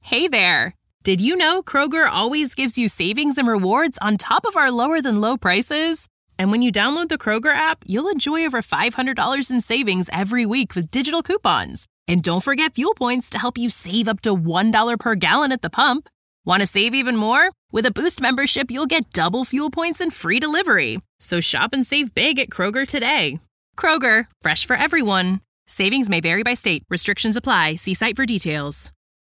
Hey there! Did you know Kroger always gives you savings and rewards on top of our lower-than-low prices? And when you download the Kroger app, you'll enjoy over $500 in savings every week with digital coupons. And don't forget fuel points to help you save up to $1 per gallon at the pump. Want to save even more? With a Boost membership, you'll get double fuel points and free delivery. So shop and save big at Kroger today. Kroger, fresh for everyone. Savings may vary by state. Restrictions apply. See site for details.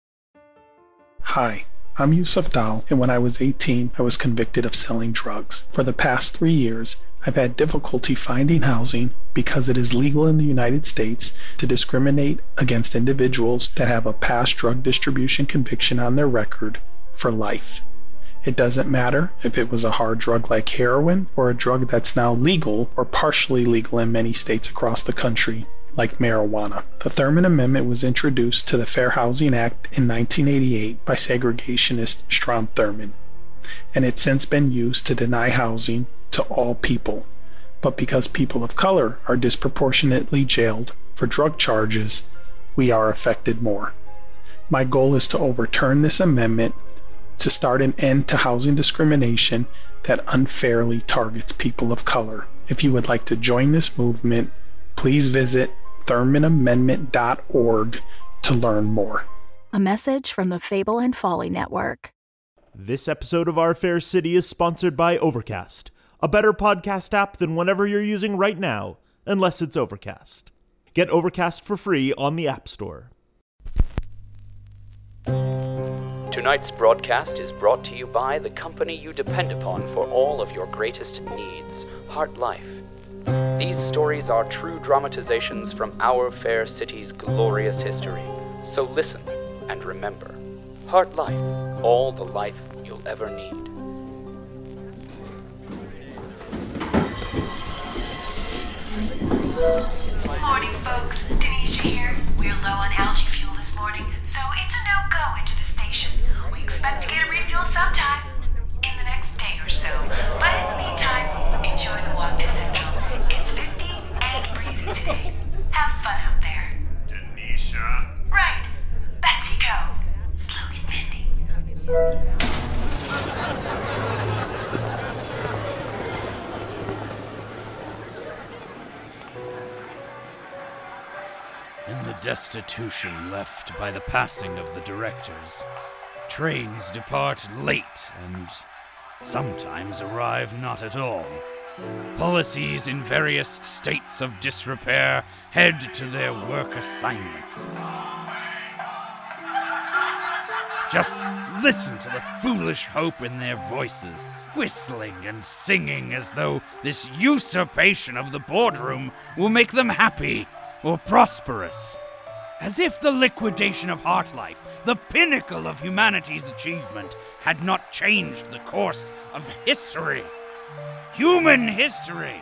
Hi, I'm Yusuf Dal, and when I was 18, I was convicted of selling drugs. For the past 3 years, I've had difficulty finding housing because it is legal in the United States to discriminate against individuals that have a past drug distribution conviction on their record for life. It doesn't matter if it was a hard drug like heroin or a drug that's now legal or partially legal in many states across the country, like marijuana. The Thurmond Amendment was introduced to the Fair Housing Act in 1988 by segregationist Strom Thurmond, and it's since been used to deny housing to all people. But because people of color are disproportionately jailed for drug charges, we are affected more. My goal is to overturn this amendment to start an end to housing discrimination that unfairly targets people of color. If you would like to join this movement, please visit ThurmondAmendment.org to learn more. A message from the Fable and Folly Network. This episode of Our Fair City is sponsored by Overcast, a better podcast app than whatever you're using right now, unless it's Overcast. Get Overcast for free on the App Store. Tonight's broadcast is brought to you by the company you depend upon for all of your greatest needs, Heart Life. These stories are true dramatizations from our fair city's glorious history. So listen and remember, Heart Life, all the life you'll ever need. Morning, folks. Denisha here. We're low on algae fuel this morning, so it's a no-go into the station. We expect to get a refuel sometime in the next day or so. But in the meantime, enjoy the walk to Central. It's 50 and breezy today. Have fun out there. Denisha? Right. PepsiCo. Slogan pending. In the destitution left by the passing of the directors, trains depart late and sometimes arrive not at all. Policies in various states of disrepair head to their work assignments. Just listen to the foolish hope in their voices, whistling and singing as though this usurpation of the boardroom will make them happy or prosperous. As if the liquidation of Heartlife, the pinnacle of humanity's achievement, had not changed the course of history. Human history!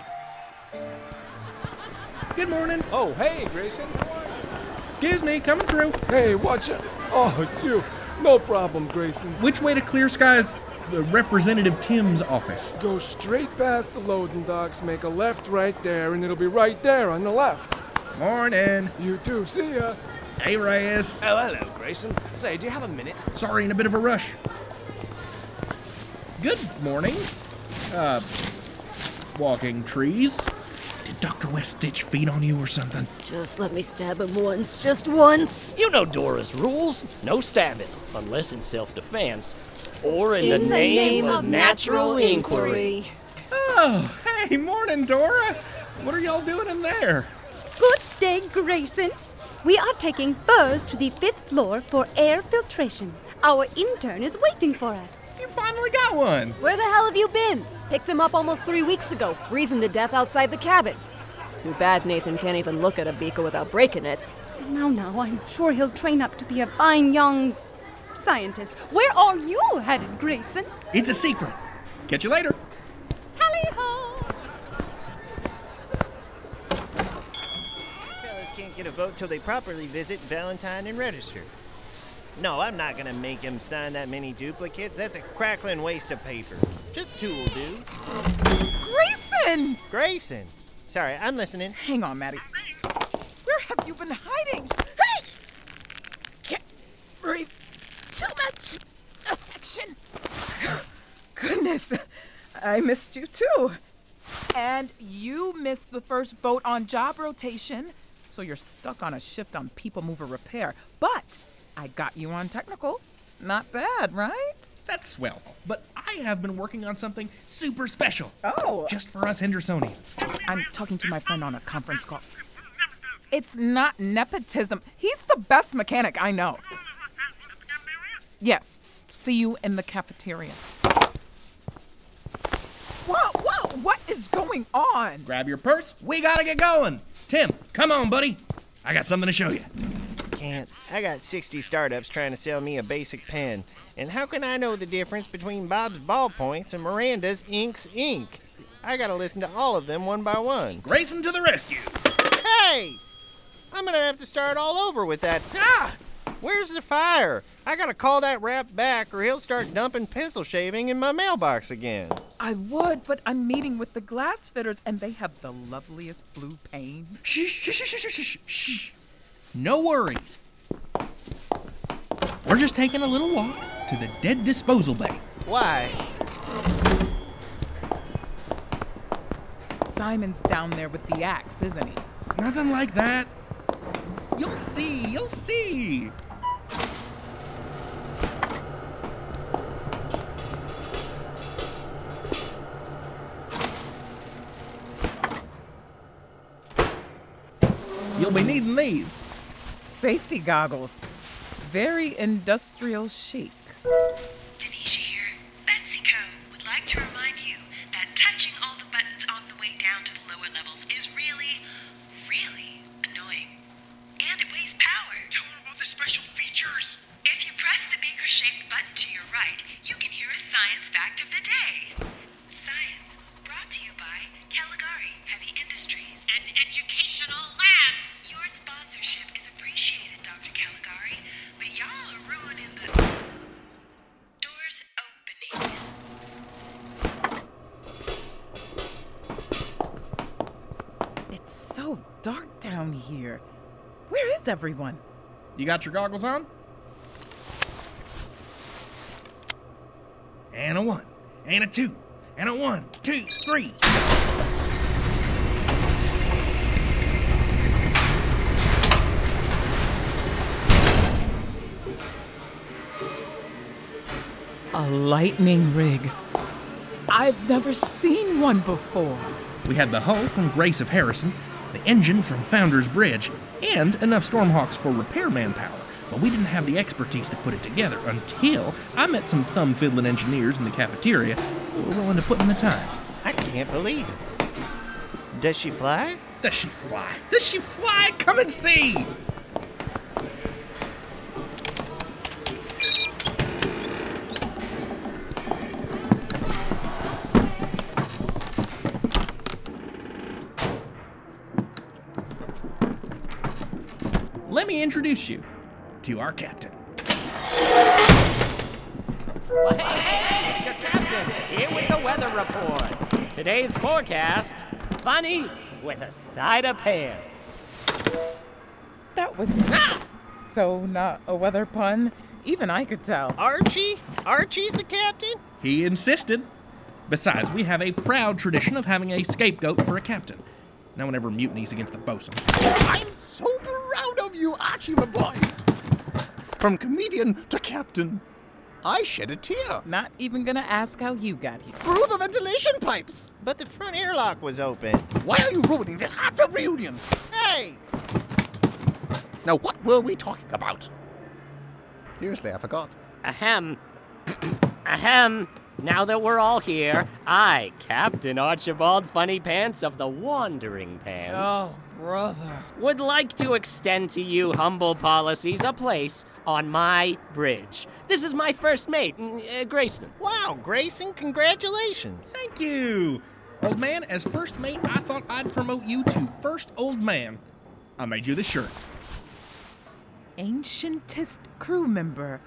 Good morning. Oh, hey, Grayson. Excuse me, coming through. Hey, watch it. Oh, it's you. No problem, Grayson. Which way to Clear Skies? Representative Tim's office. Go straight past the loading docks, make a left right there, and it'll be right there on the left. Morning. You too. See ya. Hey, Reyes. Oh, hello, Grayson. Say, do you have a minute? Sorry, in a bit of a rush. Good morning. Walking trees. Did Dr. Weststitch feed on you or something? Just let me stab him once, just once. You know Dora's rules. No stabbing, unless in self-defense, or in the name of natural inquiry. Oh, hey, morning, Dora. What are y'all doing in there? Good day, Grayson. We are taking Buzz to the 5th floor for air filtration. Our intern is waiting for us. You finally got one. Where the hell have you been? Picked him up almost 3 weeks ago, freezing to death outside the cabin. Too bad Nathan can't even look at a beaker without breaking it. Now, I'm sure he'll train up to be a fine young scientist. Where are you headed, Grayson? It's a secret. Catch you later. Tally-ho! Fellas can't get a vote till they properly visit Valentine and register. No, I'm not gonna make him sign that many duplicates. That's a crackling waste of paper. Just two will do. Grayson! Grayson! Sorry, I'm listening. Hang on, Maddie. Where have you been hiding? Hey! Can't breathe. Too goodness. I missed you too. And you missed the first boat on job rotation, so you're stuck on a shift on People Mover repair. But I got you on technical. Not bad, right? That's swell. But I have been working on something super special. Oh. Just for us Hendersonians. I'm talking to my friend on a conference call. It's not nepotism. He's the best mechanic I know. Yes. See you in the cafeteria. Whoa, what is going on? Grab your purse. We gotta get going. Tim, come on, buddy. I got something to show you. Can't. I got 60 startups trying to sell me a basic pen. And how can I know the difference between Bob's ballpoints and Miranda's Ink's ink? I gotta listen to all of them one by one. Grayson to the rescue. Hey! I'm gonna have to start all over with that. Ah! Where's the fire? I gotta call that rap back or he'll start dumping pencil shaving in my mailbox again. I would, but I'm meeting with the glass fitters and they have the loveliest blue panes. Shh. No worries. We're just taking a little walk to the dead disposal bay. Why? Simon's down there with the axe, isn't he? Nothing like that. You'll see. You'll be needing these. Safety goggles. Very industrial chic. Denisha here. Betsy Co. would like to remind you that touching all the buttons on the way down to the lower levels is really, really annoying. And it wastes power. Tell them about the special features. If you press the beaker-shaped button to your right, you can hear a science fact of the day. Science, brought to you by Caligari Heavy Industries And educational labs. Your sponsorship is appreciated, Dr. Caligari, but y'all are ruining the... Doors opening. It's so dark down here. Where is everyone? You got your goggles on? And a 1, and a 2, and a 1, 2, 3. A lightning rig. I've never seen one before. We had the hull from Grace of Harrison, the engine from Founder's Bridge, and enough Stormhawks for repair manpower. But we didn't have the expertise to put it together until I met some thumb-fiddling engineers in the cafeteria who were willing to put in the time. I can't believe it. Does she fly? Does she fly? Does she fly? Come and see! Let me introduce you to our captain. Well, hey, it's your captain, here with the weather report. Today's forecast, funny with a side of pants. That was so not a weather pun. Even I could tell. Archie? Archie's the captain? He insisted. Besides, we have a proud tradition of having a scapegoat for a captain. No one ever mutinies against the bosun. I'm so proud of you, Archie, my boy. From comedian to captain, I shed a tear. Not even gonna ask how you got here. Through the ventilation pipes. But the front airlock was open. Why are you ruining this heartfelt reunion? Hey! Now, what were we talking about? Seriously, I forgot. Ahem. Ahem. Now that we're all here, I, Captain Archibald Funny Pants of the Wandering Pants, Oh, brother. would like to extend to you humble policies a place on my bridge. This is my first mate, Grayson. Wow, Grayson, congratulations. Thank you. Old man, as first mate, I thought I'd promote you to first old man. I made you the shirt. Ancientest crew member.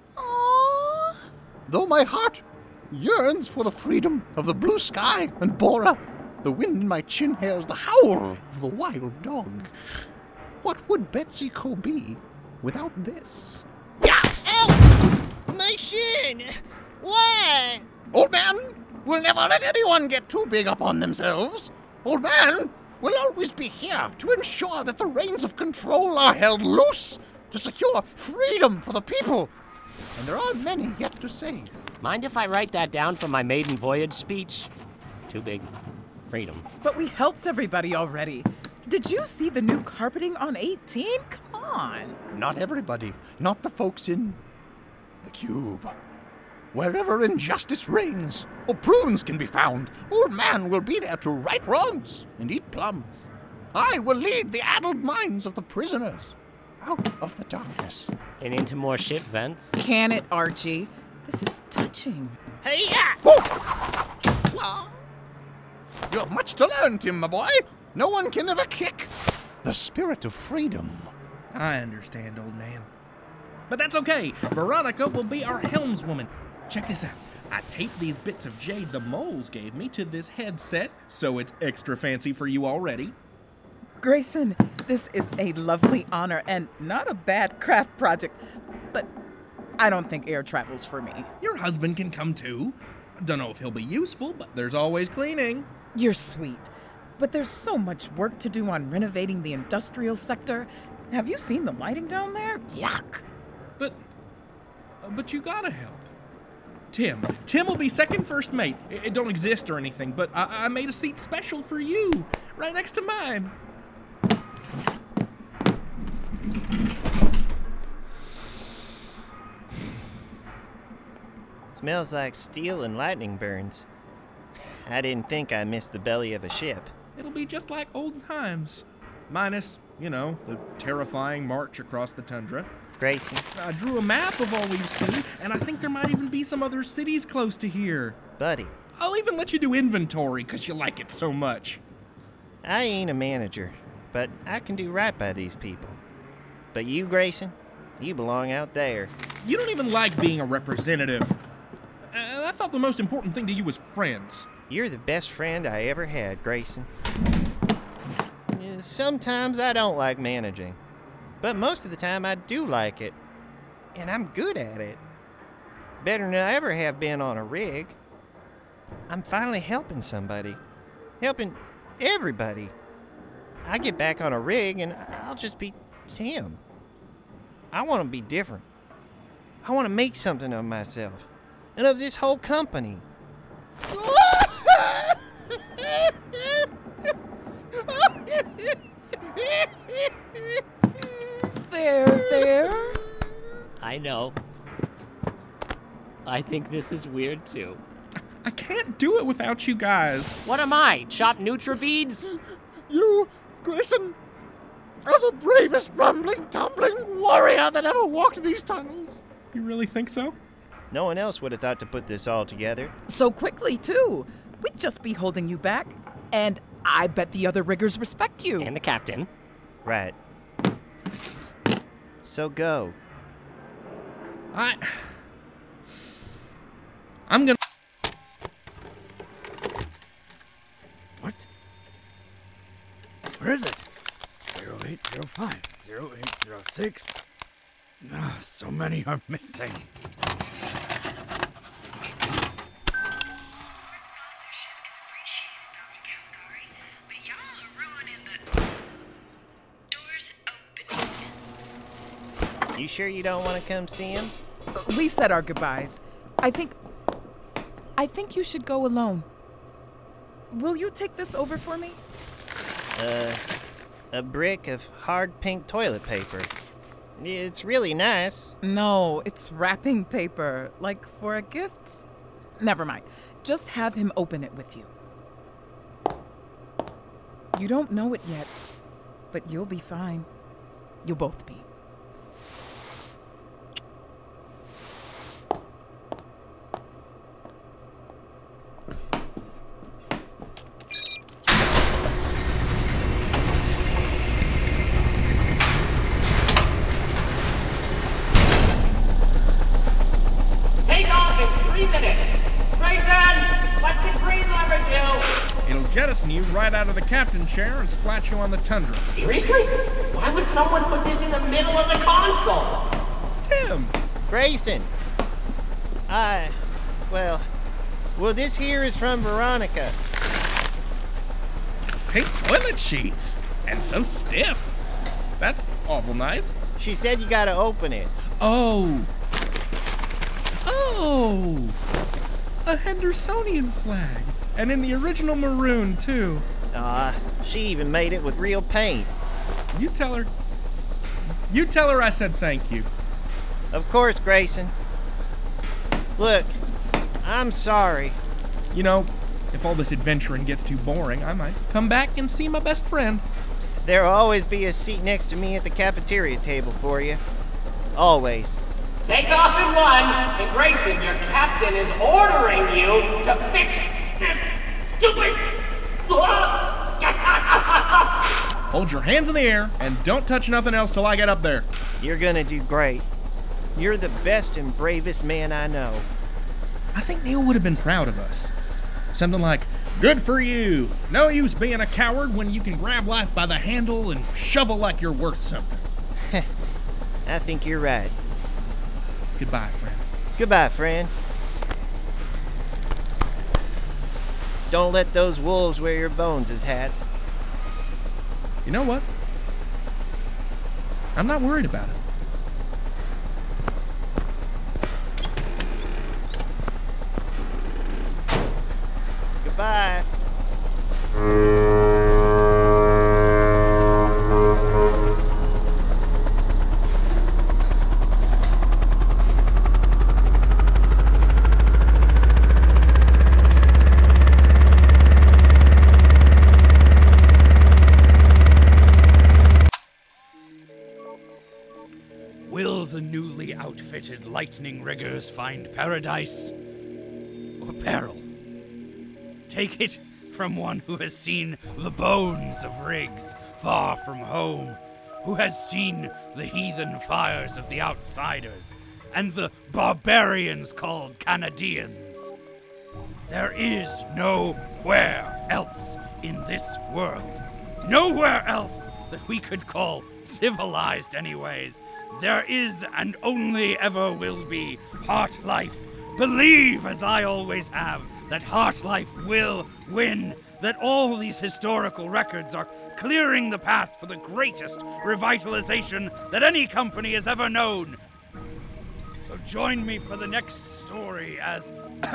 Though my heart yearns for the freedom of the blue sky and Bora, the wind in my chin hairs the howl of the wild dog. What would Betsy Co be without this? Ow! My shin! Why? Old Man will never let anyone get too big up on themselves. Old Man will always be here to ensure that the reins of control are held loose to secure freedom for the people. And there are many yet to save. Mind if I write that down for my maiden voyage speech? Too big. Freedom. But we helped everybody already. Did you see the new carpeting on 18? Come on. Not everybody. Not the folks in the cube. Wherever injustice reigns, or prunes can be found, Old Man will be there to right wrongs and eat plums. I will lead the addled minds of the prisoners out of the darkness. And into more ship vents. Can it, Archie? This is touching. Hey-ya! Well, you have much to learn, Tim, my boy. No one can ever kick the spirit of freedom. I understand, old man. But that's okay. Veronica will be our helmswoman. Check this out. I taped these bits of jade the moles gave me to this headset, so it's extra fancy for you already. Grayson, this is a lovely honor and not a bad craft project, but I don't think air travel's for me. Your husband can come too. Don't know if he'll be useful, but there's always cleaning. You're sweet, but there's so much work to do on renovating the industrial sector. Have you seen the lighting down there? Yuck. But you gotta help. Tim will be second first mate. It don't exist or anything, but I made a seat special for you, right next to mine. Smells like steel and lightning burns. I didn't think I missed the belly of a ship. It'll be just like old times. Minus, the terrifying march across the tundra. Grayson. I drew a map of all we've seen, and I think there might even be some other cities close to here. Buddy. I'll even let you do inventory, because you like it so much. I ain't a manager, but I can do right by these people. But you, Grayson, you belong out there. You don't even like being a representative. I thought the most important thing to you was friends. You're the best friend I ever had, Grayson. Sometimes I don't like managing, but most of the time I do like it, and I'm good at it. Better than I ever have been on a rig. I'm finally helping somebody. Helping everybody. I get back on a rig and I'll just be Tim. I want to be different. I want to make something of myself and of this whole company. There. I know. I think this is weird too. I can't do it without you guys. What am I? Chopped Nutribeads? You, Grayson, are the bravest rumbling, tumbling warrior that ever walked these tunnels. You really think so? No one else would have thought to put this all together. So quickly, too. We'd just be holding you back. And I bet the other riggers respect you. And the captain. Right. So go. I'm gonna... What? Where is it? 0805, 0806. So many are missing. You sure you don't want to come see him? We said our goodbyes. I think you should go alone. Will you take this over for me? A brick of hard pink toilet paper. It's really nice. No, it's wrapping paper. Like for a gift? Never mind. Just have him open it with you. You don't know it yet, but you'll be fine. You'll both be. Take off in 3 minutes. Grayson, what's the green lever do? It'll jettison you right out of the captain's chair and splat you on the tundra. Seriously? Why would someone put this in the middle of the console? Tim! Grayson! Well, this here is from Veronica. Pink toilet sheets. And so stiff. That's awful nice. She said you gotta open it. Oh. A Hendersonian flag. And in the original maroon, too. She even made it with real paint. You tell her. You tell her I said thank you. Of course, Grayson. Look, I'm sorry. You know, if all this adventuring gets too boring, I might come back and see my best friend. There'll always be a seat next to me at the cafeteria table for you. Always. Take off in one, and Grayson, your captain, is ordering you to fix this stupid... Hold your hands in the air and don't touch nothing else till I get up there. You're gonna do great. You're the best and bravest man I know. I think Neil would have been proud of us. Something like, good for you. No use being a coward when you can grab life by the handle and shovel like you're worth something. I think you're right. Goodbye, friend. Goodbye, friend. Don't let those wolves wear your bones as hats. You know what? I'm not worried about it. Goodbye. Will the newly outfitted lightning riggers find paradise or peril? Take it from one who has seen the bones of rigs far from home, who has seen the heathen fires of the outsiders and the barbarians called Canadians. There is nowhere else in this world, nowhere else that we could call civilized anyways. There is and only ever will be Heartlife. Believe, as I always have, that Heartlife will win, that all these historical records are clearing the path for the greatest revitalization that any company has ever known. So join me for the next story as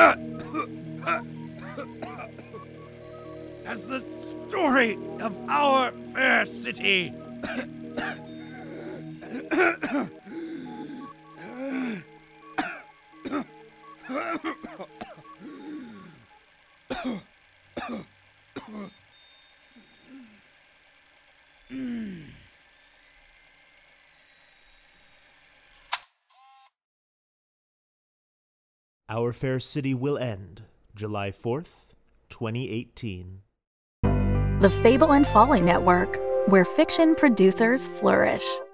as the story of our fair city. Our Fair City will end July 4th, 2018. The Fable and Folly Network, where fiction producers flourish.